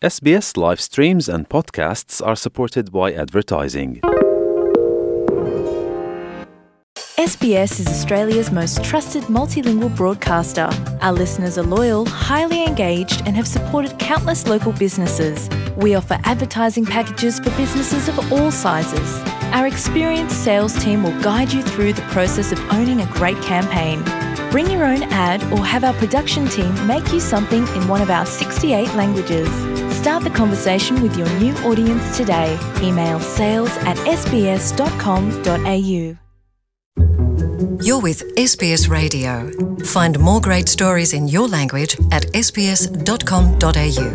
SBS live streams and podcasts are supported by advertising. SBS is Australia's most trusted multilingual broadcaster. Our listeners are loyal, highly engaged, and have supported countless local businesses. We offer advertising packages for businesses of all sizes. Our experienced sales team will guide you through the process of owning a great campaign. Bring your own ad or have our production team make you something in one of our 68 languages. Start the conversation with your new audience today. Email sales@sbs.com.au. You're with SBS Radio. Find more great stories in your language at sbs.com.au.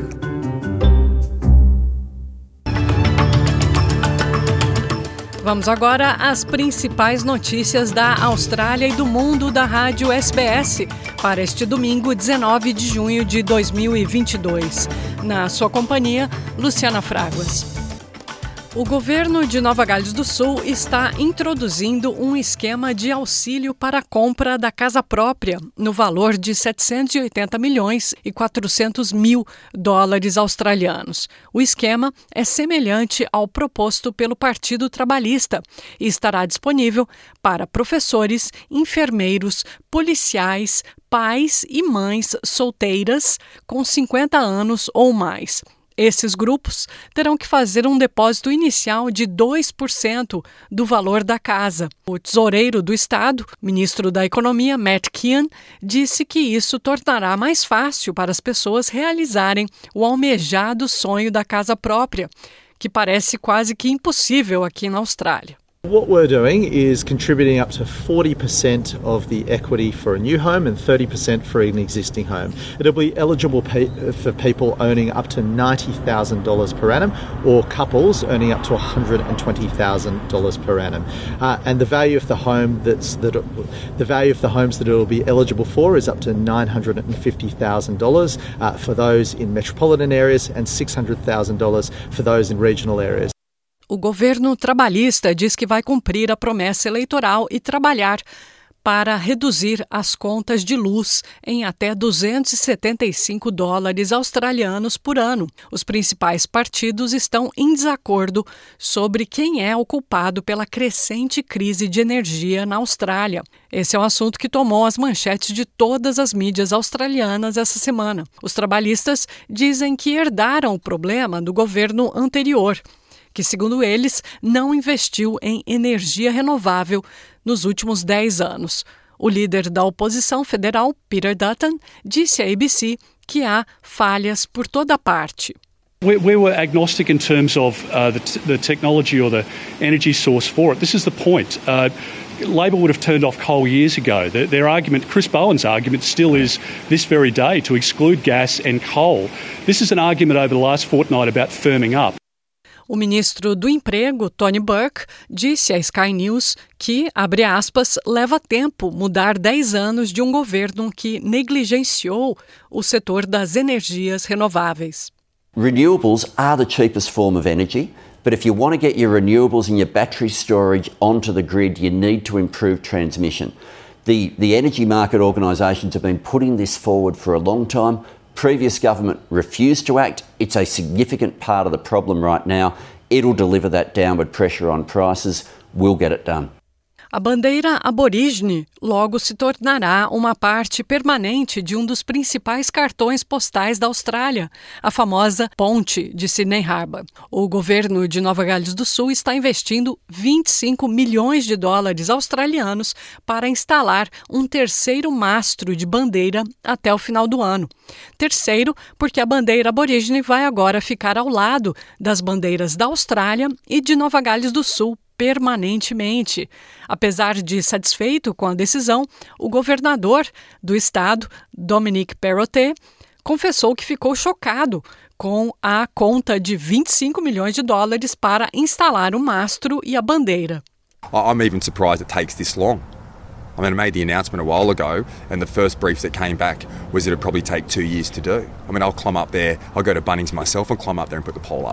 Vamos agora às principais notícias da Austrália e do mundo da Rádio SBS para este domingo, 19 de junho de 2022. Na sua companhia, Luciana Fraguas. O governo de Nova Gales do Sul está introduzindo um esquema de auxílio para a compra da casa própria, no valor de 780 milhões e 400 mil dólares australianos. O esquema é semelhante ao proposto pelo Partido Trabalhista e estará disponível para professores, enfermeiros, policiais, pais e mães solteiras com 50 anos ou mais. Esses grupos terão que fazer um depósito inicial de 2% do valor da casa. O tesoureiro do Estado, ministro da Economia, Matt Kean, disse que isso tornará mais fácil para as pessoas realizarem o almejado sonho da casa própria, que parece quase que impossível aqui na Austrália. What we're doing is contributing up to 40% of the equity for a new home and 30% for an existing home. It'll be eligible for people owning up to $90,000 per annum or couples earning up to $120,000 per annum. And the value of the home the value of the homes that it will be eligible for is up to $950,000 for those in metropolitan areas and $600,000 for those in regional areas. O governo trabalhista diz que vai cumprir a promessa eleitoral e trabalhar para reduzir as contas de luz em até 275 dólares australianos por ano. Os principais partidos estão em desacordo sobre quem é o culpado pela crescente crise de energia na Austrália. Esse é um assunto que tomou as manchetes de todas as mídias australianas essa semana. Os trabalhistas dizem que herdaram o problema do governo anterior, que, segundo eles, não investiu em energia renovável nos últimos 10 anos. O líder da oposição federal, Peter Dutton, disse à ABC que há falhas por toda parte. We were agnostic in terms of the technology or the energy source for it. This is the point. Labor would have turned off coal years ago. Their argument, Chris Bowen's argument, still is this very day to exclude gas and coal. This is an argument over the last fortnight about firming up. O ministro do Emprego, Tony Burke, disse à Sky News que, abre aspas, leva tempo mudar 10 anos de um governo que negligenciou o setor das energias renováveis. Renewables are the cheapest form of energy, but if you want to get your renewables and your battery storage onto the grid, you need to improve transmission. The energy market organisations have been putting this forward for a long time. Previous government refused to act. It's a significant part of the problem right now. It'll deliver that downward pressure on prices. We'll get it done. A bandeira aborígene logo se tornará uma parte permanente de um dos principais cartões postais da Austrália, a famosa Ponte de Sydney Harbour. O governo de Nova Gales do Sul está investindo 25 milhões de dólares australianos para instalar um terceiro mastro de bandeira até o final do ano. Terceiro, porque a bandeira aborígene vai agora ficar ao lado das bandeiras da Austrália e de Nova Gales do Sul, permanentemente. Apesar de satisfeito com a decisão, o governador do estado, Dominic Perrottet, confessou que ficou chocado com a conta de 25 milhões de dólares para instalar o mastro e a bandeira. I'm even surprised it takes this long. I mean, I made the announcement a while ago, and the first brief that came back was that it'd probably take 2 years to do. I mean, I'll climb up there, I'll go to Bunnings myself and climb up there and put the pole up.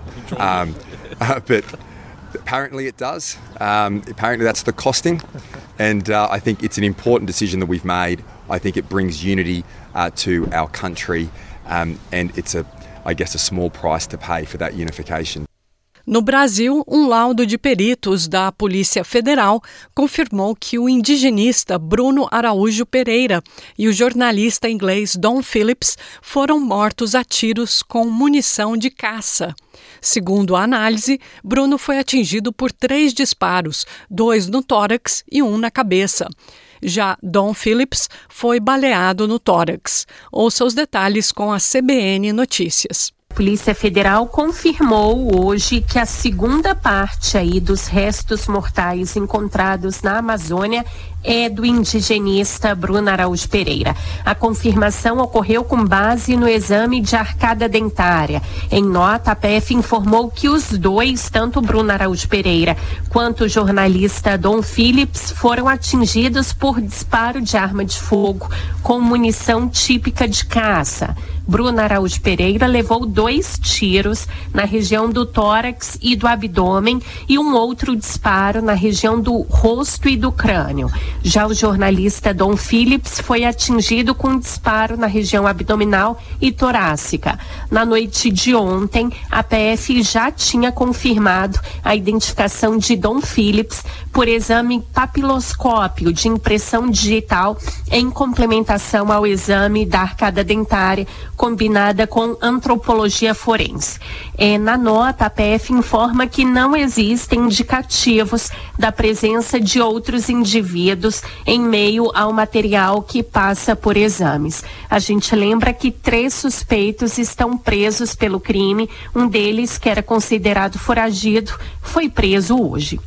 But apparently it does. Apparently that's the costing. And I think it's an important decision that we've made. I think it brings unity to our country. And it's I guess, a small price to pay for that unification. No Brasil, um laudo de peritos da Polícia Federal confirmou que o indigenista Bruno Araújo Pereira e o jornalista inglês Dom Phillips foram mortos a tiros com munição de caça. Segundo a análise, Bruno foi atingido por 3 disparos, 2 no tórax e 1 na cabeça. Já Dom Phillips foi baleado no tórax. Ouça os detalhes com a CBN Notícias. A Polícia Federal confirmou hoje que a segunda parte aí dos restos mortais encontrados na Amazônia é do indigenista Bruno Araújo Pereira. A confirmação ocorreu com base no exame de arcada dentária. Em nota, a PF informou que os dois, tanto Bruno Araújo Pereira quanto o jornalista Dom Phillips, foram atingidos por disparo de arma de fogo com munição típica de caça. Bruno Araújo Pereira levou 2 tiros na região do tórax e do abdômen e um outro disparo na região do rosto e do crânio. Já o jornalista Dom Phillips foi atingido com um disparo na região abdominal e torácica. Na noite de ontem, a PF já tinha confirmado a identificação de Dom Phillips por exame papiloscópio de impressão digital em complementação ao exame da arcada dentária combinada com antropologia forense. Na nota, a PF informa que não existem indicativos da presença de outros indivíduos em meio ao material que passa por exames. A gente lembra que 3 suspeitos estão presos pelo crime. Um deles, que era considerado foragido, foi preso hoje.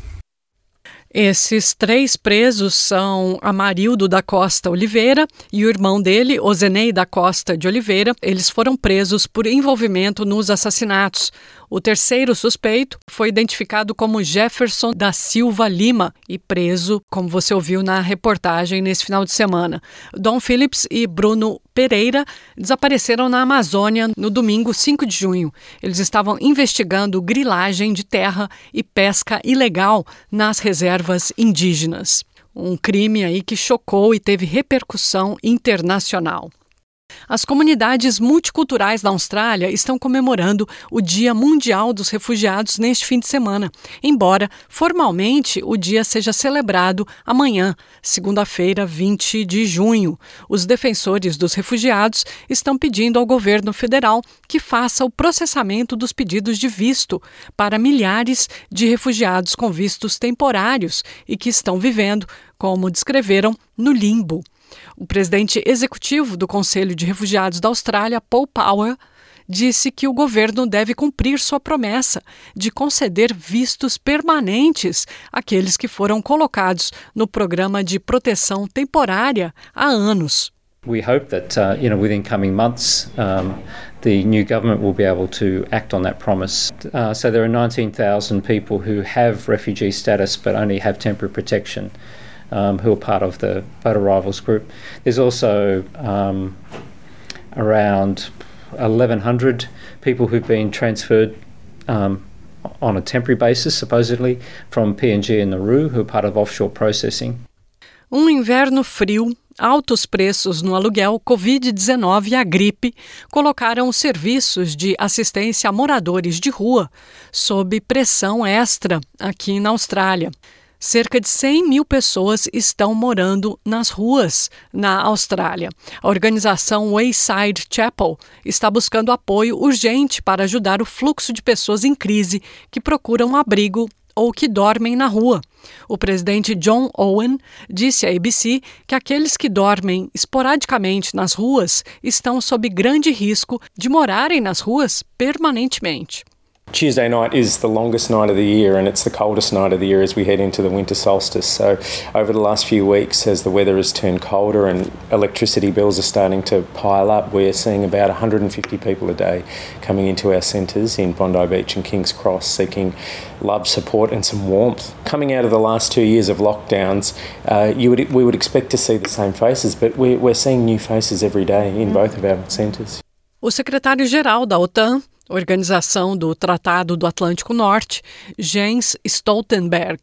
Esses 3 presos são Amarildo da Costa Oliveira e o irmão dele, Ozenei da Costa de Oliveira. Eles foram presos por envolvimento nos assassinatos. O terceiro suspeito foi identificado como Jefferson da Silva Lima e preso, como você ouviu na reportagem nesse final de semana. Dom Phillips e Bruno Pereira desapareceram na Amazônia no domingo 5 de junho. Eles estavam investigando grilagem de terra e pesca ilegal nas reservas indígenas. Um crime aí que chocou e teve repercussão internacional. As comunidades multiculturais da Austrália estão comemorando o Dia Mundial dos Refugiados neste fim de semana, embora formalmente o dia seja celebrado amanhã, segunda-feira, 20 de junho. Os defensores dos refugiados estão pedindo ao governo federal que faça o processamento dos pedidos de visto para milhares de refugiados com vistos temporários e que estão vivendo, como descreveram, no limbo. O presidente executivo do Conselho de Refugiados da Austrália, Paul Power, disse que o governo deve cumprir sua promessa de conceder vistos permanentes àqueles que foram colocados no programa de proteção temporária há anos. We hope that within coming months the new government will be able to act on that promise. So there are 19,000 people who have refugee status but only have temporary protection. Who are part of the boat arrivals group. There's also around 1,100 people who've been transferred on a temporary basis, supposedly, from PNG and Nauru, who are part of offshore processing. Um inverno frio, altos preços no aluguel, Covid-19 e a gripe colocaram os serviços de assistência a moradores de rua sob pressão extra aqui na Austrália. Cerca de 100 mil pessoas estão morando nas ruas na Austrália. A organização Wayside Chapel está buscando apoio urgente para ajudar o fluxo de pessoas em crise que procuram abrigo ou que dormem na rua. O presidente John Owen disse à ABC que aqueles que dormem esporadicamente nas ruas estão sob grande risco de morarem nas ruas permanentemente. Tuesday night is the longest night of the year and it's the coldest night of the year as we head into the winter solstice. So over the last few weeks, as the weather has turned colder and electricity bills are starting to pile up, we're seeing about 150 people a day coming into our centres in Bondi Beach and Kings Cross seeking love, support and some warmth. Coming out of the last 2 years of lockdowns, we would expect to see the same faces, but we're seeing new faces every day in both of our centres. O secretário-geral da OTAN, Organização do Tratado do Atlântico Norte, Jens Stoltenberg,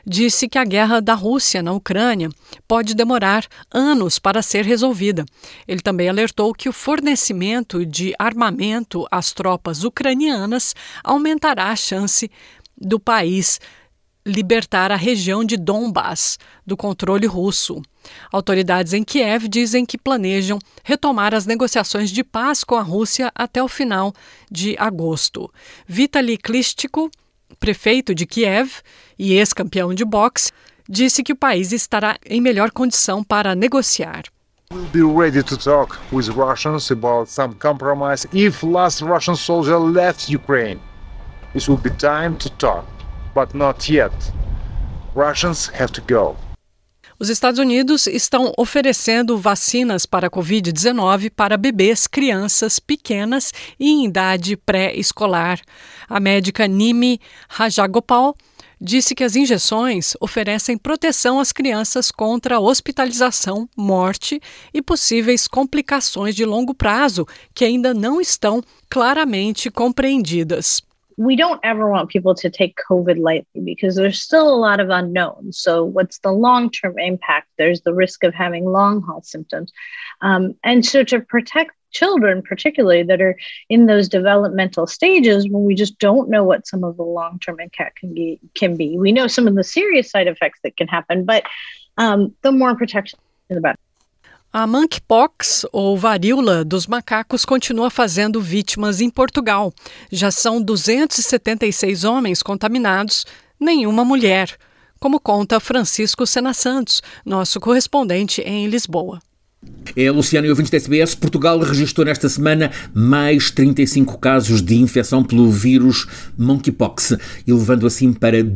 disse que a guerra da Rússia na Ucrânia pode demorar anos para ser resolvida. Ele também alertou que o fornecimento de armamento às tropas ucranianas aumentará a chance do país libertar a região de Donbas do controle russo. Autoridades em Kiev dizem que planejam retomar as negociações de paz com a Rússia até o final de agosto. Vitaly Klitschko, prefeito de Kiev e ex-campeão de boxe, disse que o país estará em melhor condição para negociar. We'll be ready to talk with Russians about some compromise if last Russian soldier left Ukraine. It will be time to talk, but not yet. Russians have to go. Os Estados Unidos estão oferecendo vacinas para a Covid-19 para bebês, crianças pequenas e em idade pré-escolar. A médica Nimi Rajagopal disse que as injeções oferecem proteção às crianças contra hospitalização, morte e possíveis complicações de longo prazo que ainda não estão claramente compreendidas. We don't ever want people to take COVID lightly because there's still a lot of unknowns. So what's the long-term impact? There's the risk of having long-haul symptoms. And so to protect children, particularly that are in those developmental stages when we just don't know what some of the long-term impact can be. We know some of the serious side effects that can happen, but the more protection, the better. A monkeypox, ou varíola dos macacos, continua fazendo vítimas em Portugal. Já são 276 homens contaminados, nenhuma mulher, como conta Francisco Sena Santos, nosso correspondente em Lisboa. É, Luciano e ouvintes da SBS, Portugal registrou nesta semana mais 35 casos de infecção pelo vírus monkeypox, elevando assim para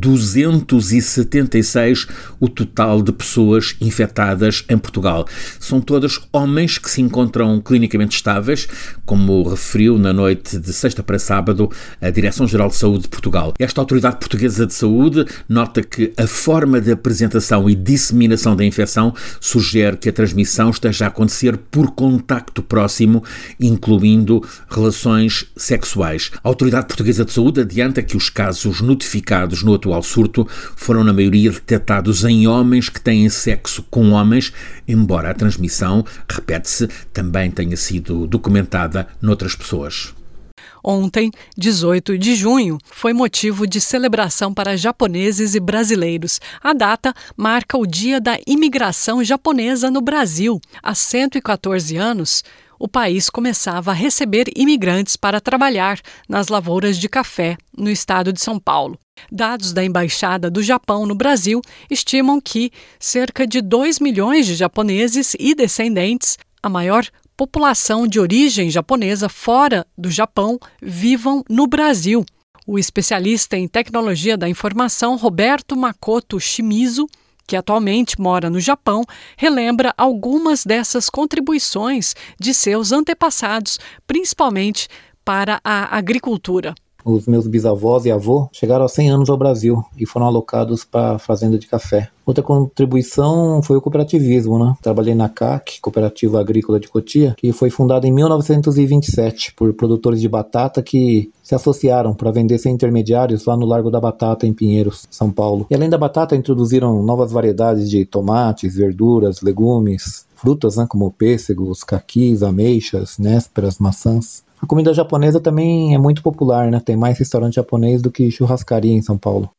276 o total de pessoas infectadas em Portugal. São todos homens que se encontram clinicamente estáveis, como referiu na noite de sexta para sábado a Direção-Geral de Saúde de Portugal. Esta Autoridade Portuguesa de Saúde nota que a forma de apresentação e disseminação da infecção sugere que a transmissão esteja a acontecer por contacto próximo, incluindo relações sexuais. A Autoridade Portuguesa de Saúde adianta que os casos notificados no atual surto foram, na maioria, detectados em homens que têm sexo com homens, embora a transmissão, repete-se, também tenha sido documentada noutras pessoas. Ontem, 18 de junho, foi motivo de celebração para japoneses e brasileiros. A data marca o Dia da Imigração Japonesa no Brasil. Há 114 anos, o país começava a receber imigrantes para trabalhar nas lavouras de café no estado de São Paulo. Dados da Embaixada do Japão no Brasil estimam que cerca de 2 milhões de japoneses e descendentes, a maior população de origem japonesa fora do Japão, vivam no Brasil. O especialista em tecnologia da informação Roberto Makoto Shimizu, que atualmente mora no Japão, relembra algumas dessas contribuições de seus antepassados, principalmente para a agricultura. Os meus bisavós e avô chegaram aos 100 anos ao Brasil e foram alocados para a fazenda de café. Outra contribuição foi o cooperativismo, né? Trabalhei na CAC, Cooperativa Agrícola de Cotia, que foi fundada em 1927 por produtores de batata que se associaram para vender sem intermediários lá no Largo da Batata, em Pinheiros, São Paulo. E além da batata, introduziram novas variedades de tomates, verduras, legumes, frutas, né? Como pêssegos, caquis, ameixas, nésperas, maçãs. A comida japonesa também é muito popular, né? Tem mais restaurante japonês do que churrascaria em São Paulo.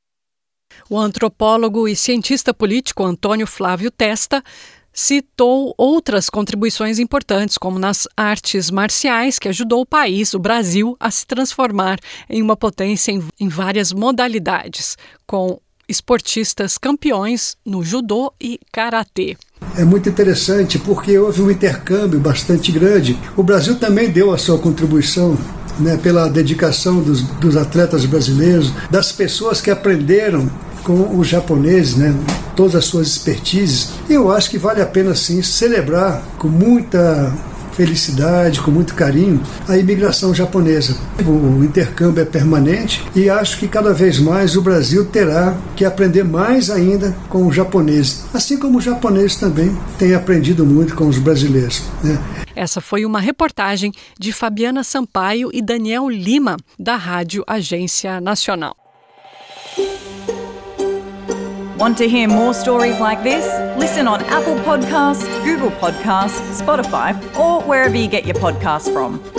O antropólogo e cientista político Antônio Flávio Testa citou outras contribuições importantes, como nas artes marciais, que ajudou o país, o Brasil, a se transformar em uma potência em várias modalidades, com esportistas campeões no judô e karatê. É muito interessante porque houve um intercâmbio bastante grande. O Brasil também deu a sua contribuição, né, pela dedicação dos atletas brasileiros, das pessoas que aprenderam com os japoneses, né, todas as suas expertises. Eu acho que vale a pena sim celebrar com muita felicidade, com muito carinho, a imigração japonesa. O intercâmbio é permanente e acho que cada vez mais o Brasil terá que aprender mais ainda com os japoneses, assim como os japoneses também têm aprendido muito com os brasileiros, né? Essa foi uma reportagem de Fabiana Sampaio e Daniel Lima, da Rádio Agência Nacional. Want to hear more stories like this? Listen on Apple Podcasts, Google Podcasts, Spotify, or wherever you get your podcasts from.